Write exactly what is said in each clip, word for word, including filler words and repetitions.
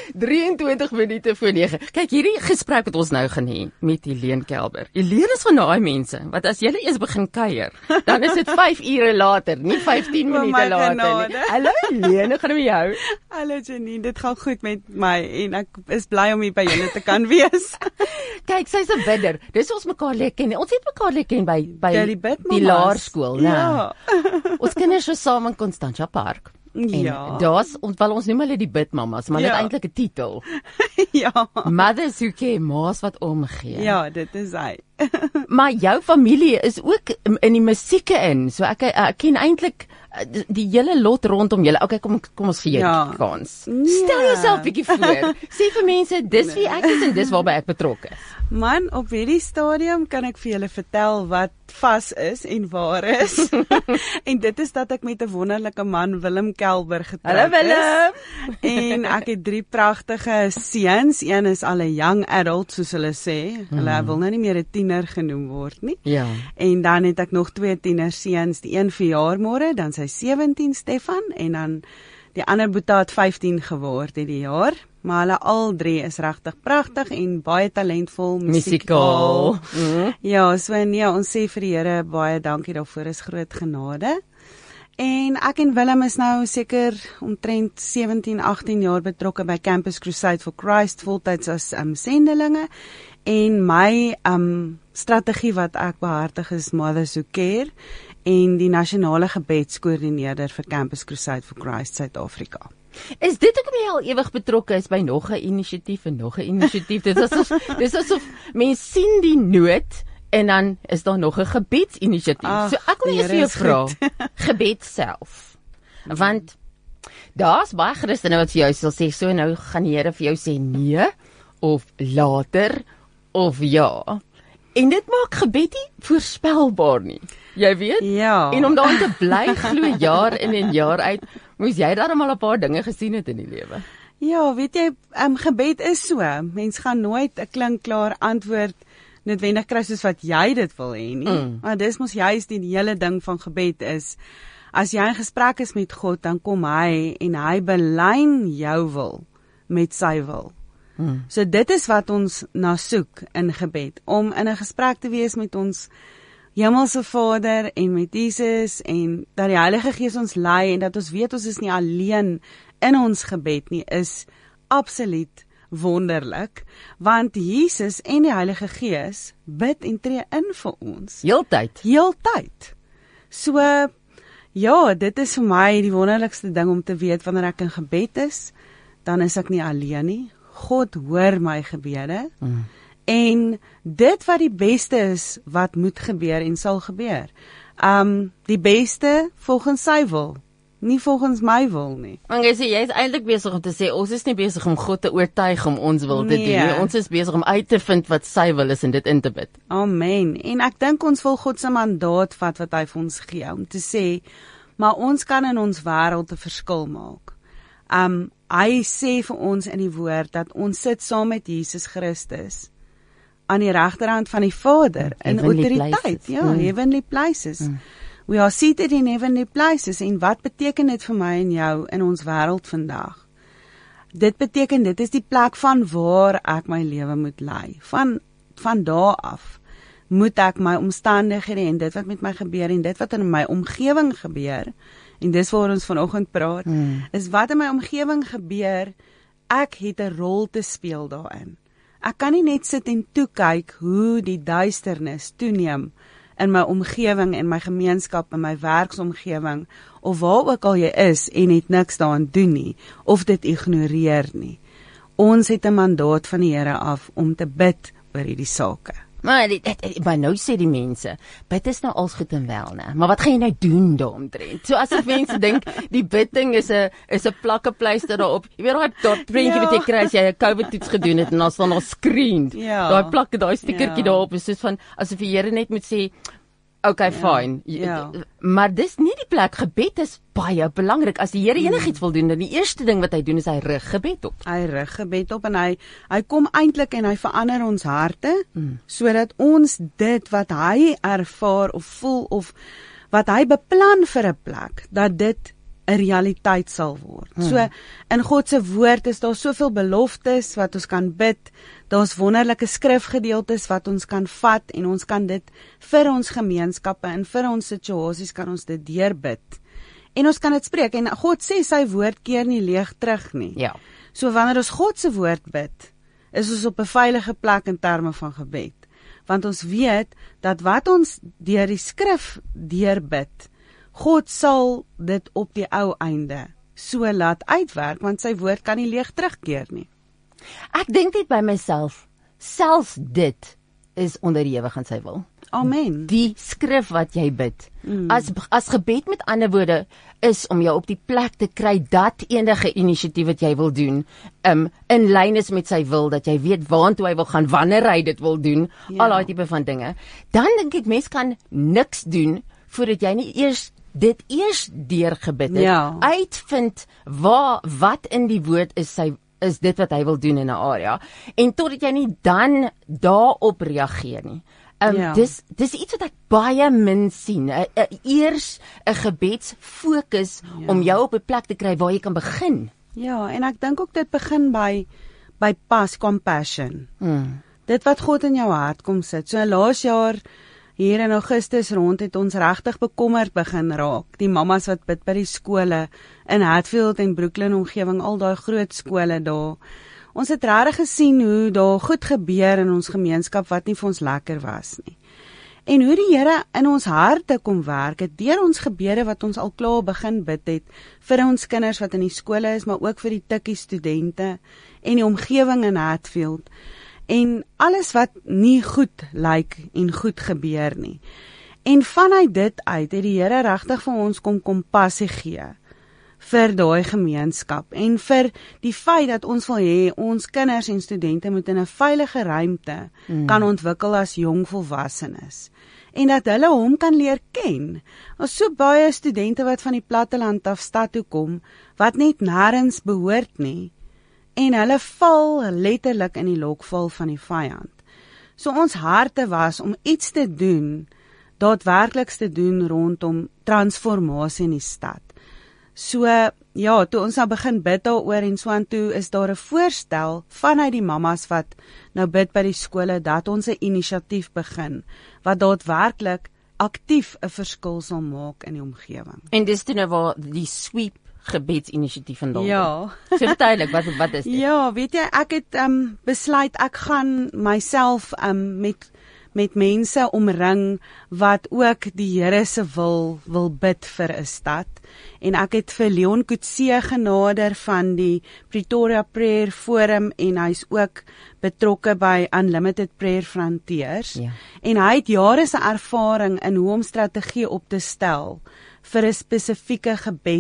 drieëntwintig minute voor nege. Kyk, hierdie gesprek wat ons nou gaan hê met Helene Kelber. Helene is van daai mense, wat as julle eers begin kuier, dan is dit vyf ure later, nie vyftien minute later nie. Hallo Helene, hoe gaan dit met jou? Hallo Janine, dit gaan goed met my en ek is bly om hier by julle te kan wees. Kyk, sy's 'n bidder. Dis ons mekaar leer ken. Ons het mekaar leer ken by by ja, die, die laerskool, né? Ja. Ons kinders was saam in Constantia Park. Ja. En daar's, wel ons noem hulle die bidmamas, maar ja. Dit is eintlik 'n titel. Ja. Mothers who care, ma's wat omgee. Ja, dit is hy. Maar jou familie is ook in die musieke in, so ek, ek ken eintlik die, die hele lot rondom julle. Okay, kom kom ons gee jou ja. kans. Nee. Stel jouself bietjie voor. Sê vir mense, dis wie ek is en dis waarby ek betrokke is. Man, op hierdie stadium kan ek vir julle vertel wat vas is en waar is. En dit is dat ek met 'n wonderlike man, Willem Kelber, getroud Hallo Willem. is. En ek het drie pragtige seuns. Een is al 'n young adult, soos hulle sê. Hulle hmm. wil nou nie meer 'n tiener genoem word nie. Ja. En dan het ek nog twee tienerseuns, die een verjaar môre, dan sy sewentien, Stefan, en dan die ander boetie het vyftien geword hierdie jaar. Maar hulle al drie is regtig pragtig en baie talentvol musikaal. Mm. Ja, so nee, ons sê vir die Here baie dankie daarvoor, is groot genade. En ek en Willem is nou seker omtrent sewentien, agtien jaar betrokke by Campus Crusade for Christ, voltyds as um, sendelinge. En my um, strategie wat ek behartig is Mothers Who Care en die nasionale gebedskoördineerder vir Campus Crusade for Christ Suid-Afrika. Is dit hoekom jy al ewig betrokke is by nog 'n inisiatief en nog 'n inisiatief? Dit is asof dis asof mense sien die nood en dan is daar nog 'n gebedsinisiatief. Ach, so ek wil eers vir jou vra, gebed self. Want daar's baie Christene wat vir jou sal sê, so nou gaan die Here vir jou sê nee of later of ja. En dit maak gebed nie voorspelbaar nie. Jy weet? Ja. En om daarin te bly glo jaar in en jaar uit, moes jy dan al 'n paar dinge gesien het in die lewe. Ja, weet jy, um, gebed is so. Mens gaan nooit 'n klinkklaar antwoord noodwendig kry soos wat jy dit wil hê nie. Mm. Maar dis mos juist die hele ding van gebed is, as jy in gesprek is met God, dan kom hy en hy belyn jou wil met sy wil. Hmm. So dit is wat ons na soek in gebed, om in 'n gesprek te wees met ons Hemelse Vader en met Jesus, en dat die Heilige Gees ons lei en dat ons weet ons is nie alleen in ons gebed nie, is absoluut wonderlik, want Jesus en die Heilige Gees bid en tree in vir ons. Heeltyd. Heeltyd. So ja, dit is vir my die wonderlikste ding om te weet, wanneer ek in gebed is, dan is ek nie alleen nie. God hoor my gebede, mm. en dit wat die beste is, wat moet gebeur en sal gebeur. Um, die beste volgens sy wil, nie volgens my wil nie. Want jy sê, jy is eintlik besig om te sê, ons is nie besig om God te oortuig om ons wil te nee. doen, ons is besig om uit te vind wat sy wil is en dit in te bid. Amen, en ek dink ons wil God se mandaat vat wat hy vir ons gee, om te sê, maar ons kan in ons wêreld 'n verskil maak. Um, hy sê vir ons in die woord, dat ons sit saam met Jesus Christus, aan die regterhand van die Vader, in autoriteit, ja, mm. heavenly places. Mm. We are seated in heavenly places, en wat beteken dit vir my en jou in ons wêreld vandag? Dit beteken, dit is die plek van waar ek my lewe moet lei. Van, van daar af moet ek my omstandighede en dit wat met my gebeur en dit wat in my omgewing gebeur, en dis waar ons vanoggend praat, hmm. is wat in my omgewing gebeur, ek het 'n rol te speel daarin. Ek kan nie net sit en toe kyk hoe die duisternis toeneem in my omgewing, in my gemeenskap, in my werksomgewing, of waar ook al jy is, en het niks daaraan doen nie, of dit ignoreer nie. Ons het 'n mandaat van die Here af om te bid oor hierdie sake. Maar, dit, dit, maar nou sê die mense, bid is nou als goed en wel, ne? Maar wat gaan jy nou doen daaromtrent? So as ek mense dink, die bidding is 'n is 'n plakke pleister daarop. Jy weet daai dot prentjie wat jy kry as jy 'n COVID-toets gedoen het en dan staan daar screened. Ja. Daai plakke, daai stickertjie ja. daarop is soos van asof die Here net moet sê, okay, ja. fine. Ja. Maar dis nie die plek. Gebed is baie belangrik. As die Here enigiets wil doen, dan die eerste ding wat hy doen is hy rig gebed op. Hy rig gebed op en hy hy kom eintlik en hy verander ons harte, mm. sodat ons dit wat hy ervaar of voel of wat hy beplan vir 'n plek, dat dit 'n realiteit sal word. Hmm. So in God se woord is daar soveel beloftes wat ons kan bid. Daar's wonderlike skrifgedeeltes wat ons kan vat en ons kan dit vir ons gemeenskappe en vir ons situasies kan ons dit deurbid. En ons kan dit spreek en God sê sy woord keer nie leeg terug nie. Ja. So wanneer ons God se woord bid, is ons op 'n veilige plek in terme van gebed. Want ons weet dat wat ons deur die skrif deurbid, God sal dit op die ou einde so laat uitwerk, want sy woord kan nie leeg terugkeer nie. Ek dink net by myself, selfs dit is onderhewig aan sy wil. Amen. Die skrif wat jy bid. Mm. As as gebed met ander woorde is om jou op die plek te kry dat enige inisiatief wat jy wil doen, um, in lyn is met sy wil, dat jy weet waantoe hy wil gaan, wanneer hy dit wil doen, ja. Al daai tipe van dinge. Dan dink ek mens kan niks doen voordat jy nie eers dit eers deurgebid het, ja. Uitvind waar wat in die woord is sy is dit wat hy wil doen in 'n area en totdat jy nie dan daarop reageer nie. Um, ja. dis dis iets wat ek baie min sien. Uh, uh, eers 'n gebedsfokus ja. Om jou op 'n plek te kry waar jy kan begin. Ja, en ek dink ook dit begin by by pas compassion. Hmm. Dit wat God in jou hart kom sit. So laas jaar hier in Augustus rond het ons regtig bekommerd begin raak. Die mammas wat bid by die skole in Hatfield en Brooklyn omgewing, al daai groot skole daar. Ons het regtig gesien hoe daar goed gebeur in ons gemeenskap wat nie vir ons lekker was nie. En hoe die Here in ons harte kom werk het deur ons gebede wat ons al klaar begin bid het vir ons kinders wat in die skole is, maar ook vir die tikkie studente en die omgewing in Hatfield. En alles wat nie goed lyk en goed gebeur nie. En vanuit dit uit het die Here regtig vir ons kom kompassie gee vir daai gemeenskap en vir die feit dat ons wil hê ons kinders en studente moet in 'n veilige ruimte mm. kan ontwikkel as jong volwassenes en dat hulle hom kan leer ken. Ons so baie studente wat van die platteland af stad toe kom wat net nêrens behoort nie en hulle val letterlik in die lokval van die vyand. So ons harte was om iets te doen, daadwerkliks te doen rondom transformasie in die stad. So, ja, toe ons nou begin bid daaroor en so aan toe is daar 'n voorstel vanuit die mammas wat nou bid by die skole dat ons 'n inisiatief begin wat daadwerklik aktief 'n verskil sal maak in die omgewing. En dis toe nou waar die sweep gebedsinisiatief vandaan. Ja. So verduidelik, wat wat is dit? Ja, weet jy, ek het um, besluit ek gaan myself um, met met mense omring wat ook die Here se wil wil bid vir 'n stad. En ek het vir Leon Coetzee genader van die Pretoria Prayer Forum en hy's ook betrokke by Unlimited Prayer Frontiers. Ja. En hy het jare se ervaring in hoe om strategie op te stel vir 'n spesifieke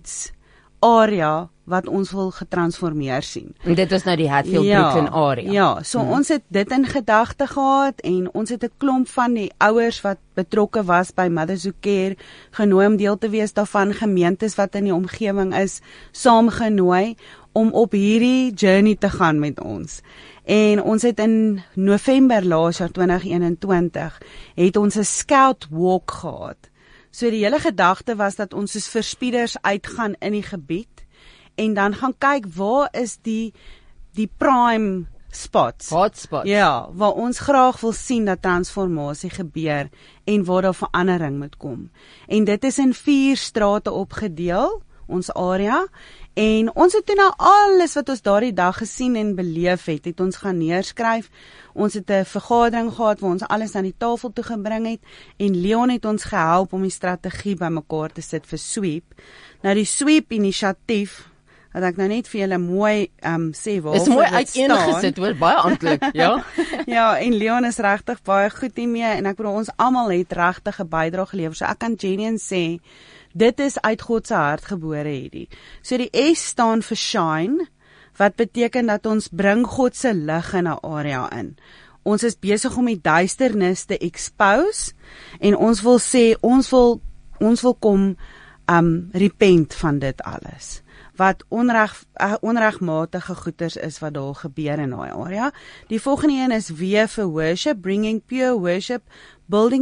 gebedsarea wat ons wil getransformeer sien. En dit was nou die Hatfield ja, Brooklyn area. Ja, so hmm. ons het dit in gedagte gehad en ons het 'n klomp van die ouers wat betrokke was by Mothers Who Care genooi om deel te wees daarvan, gemeentes wat in die omgewing is, saamgenooi om op hierdie journey te gaan met ons. En ons het in November laas jaar twintig eenentwintig het ons 'n scout walk gehad. So die hele gedagte was dat ons soos verspieders uitgaan in die gebied en dan gaan kyk waar is die die prime spots. Hotspots. Ja, waar ons graag wil sien dat transformasie gebeur en waar daar verandering moet kom. En dit is in vier strate opgedeel, ons area. En ons het toe nou alles wat ons daardie dag gesien en beleef het, het ons gaan neerskryf. Ons het 'n vergadering gehad waar ons alles aan die tafel toe gebring het en Leon het ons gehelp om die strategie bymekaar te sit vir sweep. Nou die sweep inisiatief wat ek nou net vir julle mooi um, sê waar is mooi uiteengesit, hoor, baie amptelik, ja. Ja, en Leon is regtig baie goed hiermee en ek bedoel ons almal het regtig 'n bydrae gelewer. So ek kan genuine sê dit is uit God se hart gebore hierdie. So die S staan vir shine, wat beteken dat ons bring God se lig in 'n area in. Ons is besig om die duisternis te expose en ons wil sê ons wil ons wil kom um repent van dit alles. Wat onreg uh, onregmatige goeders is wat daar gebeur in daai area. Die volgende een is W vir worship, bringing pure worship, building a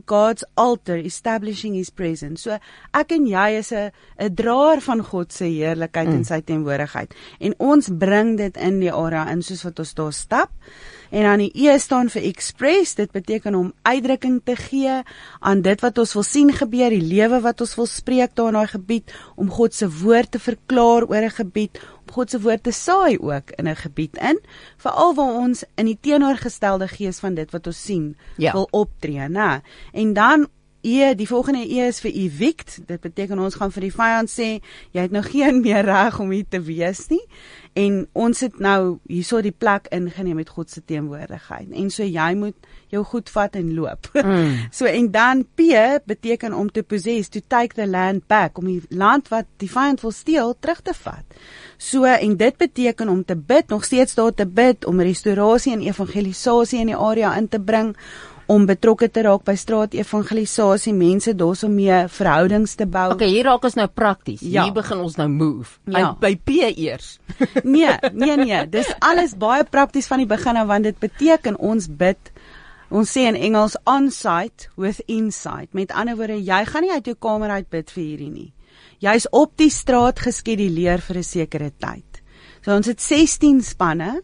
God's altar, establishing his presence. So ek en jy is 'n 'n draer van God se heerlikheid mm. en sy teenwoordigheid. En ons bring dit in die area in soos wat ons daar stap. En dan die E staan vir express, dit beteken om uitdrukking te gee aan dit wat ons wil sien gebeur, die lewe wat ons wil spreek daar in daai gebied, om God se woord te verklaar oor 'n gebied, om God se woord te saai ook in 'n gebied in, veral waar ons in die teenoorgestelde gees van dit wat ons sien, ja. wil optree, né? En dan E, die volgende E is vir evict, dit beteken ons gaan vir die vyand sê, jy het nou geen meer reg om hier te wees nie, en ons het nou hierso die plek ingeneem met God se teenwoordigheid, en so jy moet jou goed vat en loop. Mm. So en dan P beteken om te possess, to take the land back, om die land wat die vyand wil steel, terug te vat. So, en dit beteken om te bid, nog steeds daar te bid, om restaurasie en evangelisasie in die area in te bring, om betrokke te raak by straat-evangelisasie, mense daarso mee verhoudings te bou. Okay, hier raak ons nou prakties. Ja. Hier begin ons nou move. Ja. En by P eers. Nee, nee, nee. Dis alles baie prakties van die begin af, want dit beteken ons bid, ons sê in Engels on-site with insight. Met ander woorde, jy gaan nie uit jou kamer uit bid vir hierdie nie. Jy's op die straat geskeduleer vir 'n sekere tyd. So ons het sestien spanne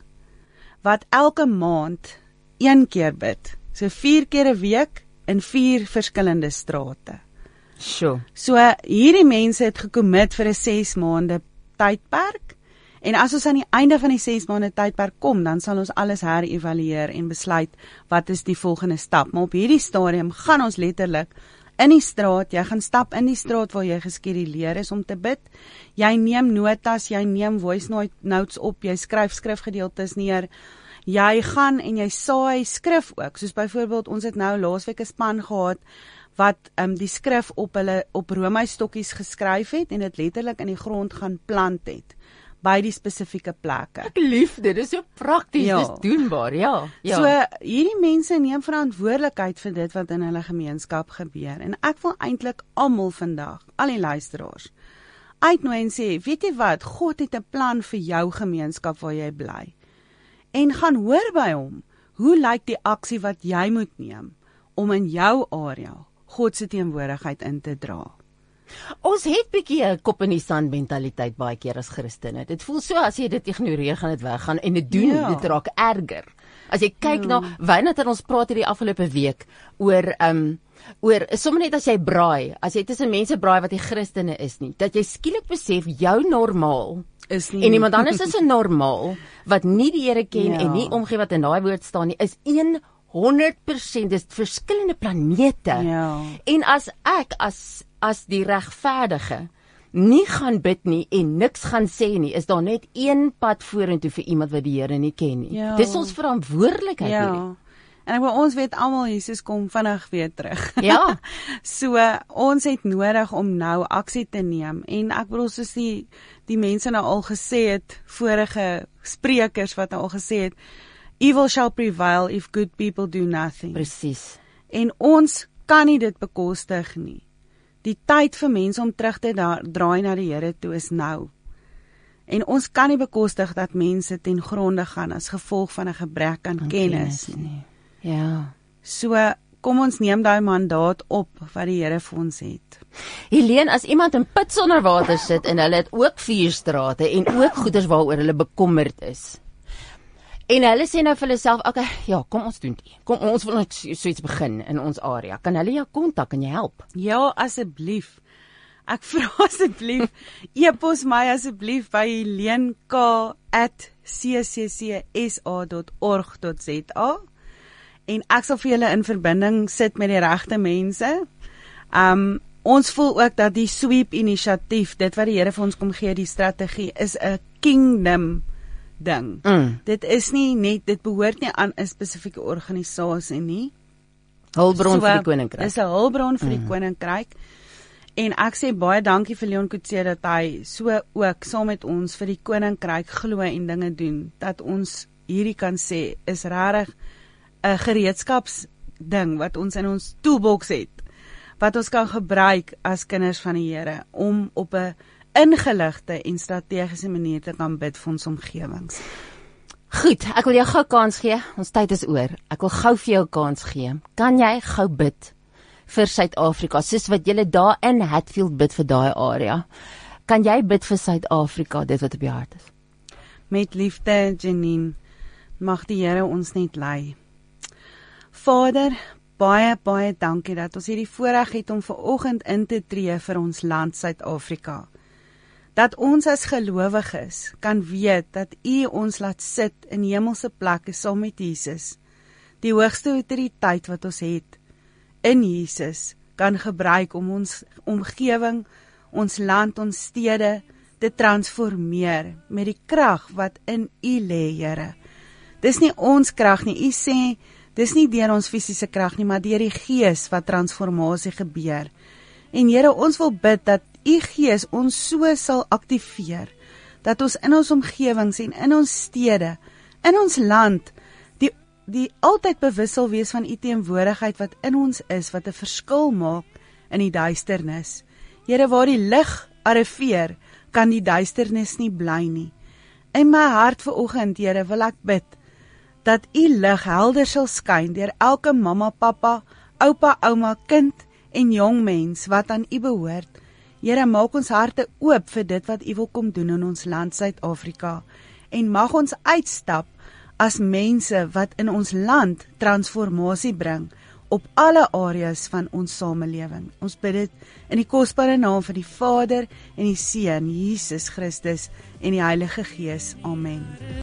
wat elke maand een keer bid. So vier keer 'n week in vier verskillende strate. Sure. So hierdie mense het gekommit vir 'n ses maande tydperk, en as ons aan die einde van die ses maande tydperk kom, dan sal ons alles herëvalueer en besluit wat is die volgende stap. Maar op hierdie stadium gaan ons letterlik in die straat, jy gaan stap in die straat waar jy geskeduleer is om te bid. Jy neem notas, jy neem voice notes op, jy skryf skrifgedeeltes neer. Jy gaan en jy saai skrif ook, soos byvoorbeeld ons het nou laasweek 'n span gehad wat um, die skrif op hulle op roomystokkies geskryf het en dit letterlik in die grond gaan plant het by die spesifieke plekke. Ek lief dit, dis so prakties, Ja. dis doenbaar, ja. ja. So hierdie mense neem verantwoordelikheid vir dit wat in hulle gemeenskap gebeur, en ek wil eintlik almal vandag, al die luisteraars, uitnooi en sê, weet jy wat, God het 'n plan vir jou gemeenskap waar jy bly. En gaan hoor by hom, hoe lyk die aksie wat jy moet neem om in jou area God se teenwoordigheid in te dra. Ons het bietjie 'n kop in die sand mentaliteit baie keer as Christene. Dit voel so as jy dit ignoreer, gaan dit weggaan en dit doen, Ja. dit raak erger. As jy kyk Ja. na Wynand en ons praat hierdie afgelope week oor um oor sommer net as jy braai, as jy tussen mense braai wat nie Christene is nie, dat jy skielik besef jou normaal Is nie en iemand anders is 'n normaal wat nie die Here ken Ja. en nie omgee wat in daai woord staan nie, is honderd persent dis verskillende planete. Ja. En as ek as as die regverdige nie gaan bid nie en niks gaan sê nie, is daar net een pad vorentoe vir iemand wat die Here nie ken nie. Ja. Dis ons verantwoordelikheid Ja. hierdie. En ek wil ons weet almal Jesus kom vinnig weer terug. Ja. So ons het nodig om nou aksie te neem, en ek bedoel soos die die mense nou al gesê het, vorige sprekers wat nou al gesê het, evil shall prevail if good people do nothing. Presies. En ons kan nie dit bekostig nie. Die tyd vir mense om terug te da- draai na die Here toe is nou. En ons kan nie bekostig dat mense ten gronde gaan as gevolg van 'n gebrek aan Aan kennis kennis nie. Ja. So kom ons neem daai mandaat op wat die Here vir ons het. Helene, as iemand in put sonder water sit en hulle het ook vier strate en ook goeders waaroor hulle bekommerd is. En hulle sê nou vir hulle self, okay, ja, kom ons doen dit. Kom ons wil net so iets begin in ons area. Kan hulle jou kontak en jy help? Ja, asseblief. Ek vra asseblief, e-pos my asseblief by helene k at c c c s a dot org dot z a en ek sal vir julle in verbinding sit met die regte mense. Um ons voel ook dat die sweep inisiatief, dit wat die Here vir ons kom gee, die strategie is 'n kingdom ding. Mm. Dit is nie net, dit behoort nie aan 'n spesifieke organisasie nie. Hulpbron vir die koninkryk. Dis 'n hulpbron vir die mm. koninkryk. En ek sê baie dankie vir Leon Kutse dat hy so ook saam met ons vir die koninkryk glo en dinge doen, dat ons hierdie kan sê is regtig 'n gereedskapsding wat ons in ons toolbox het, wat ons kan gebruik as kinders van die Here om op 'n ingeligte en strategiese manier te kan bid vir ons omgewings. Goed, ek wil jou gou kans gee. Ons tyd is oor. Ek wil gou vir jou kans gee. Kan jy gou bid vir Suid-Afrika, soos wat julle daar in Hatfield bid vir daai area. Kan jy bid vir Suid-Afrika, dit wat op jou hart is? Met liefde, Janine, mag die Here ons net lei. Vader, baie, baie dankie dat ons hierdie voorreg het om vanoggend in te tree vir ons land Suid-Afrika. Dat ons as gelowiges kan weet dat U ons laat sit in hemelse plekke saam met Jesus. Die hoogste autoriteit wat ons het in Jesus kan gebruik om ons omgewing, ons land, ons stede te transformeer met die krag wat in U lê, Here. Dis nie ons krag nie. U sê dis nie deur ons fisiese krag nie, maar deur die Gees wat transformasie gebeur. En Here, ons wil bid dat U Gees ons so sal aktiveer, dat ons in ons omgewings en in ons stede, in ons land, die, die altyd bewus sal wees van U teenwoordigheid wat in ons is, wat 'n verskil maak in die duisternis. Here, waar die lig arriveer, kan die duisternis nie bly nie. In my hart vanoggend, Here, wil ek bid, dat U lig helder sal skyn deur elke mamma, pappa, oupa, ouma, kind en jong mens wat aan U behoort. Here, maak ons harte oop vir dit wat U wil kom doen in ons land Suid-Afrika en mag ons uitstap as mense wat in ons land transformasie bring op alle areas van ons samelewing. Ons bid dit in die kosbare naam van die Vader en die Seun, Jesus Christus en die Heilige Gees. Amen.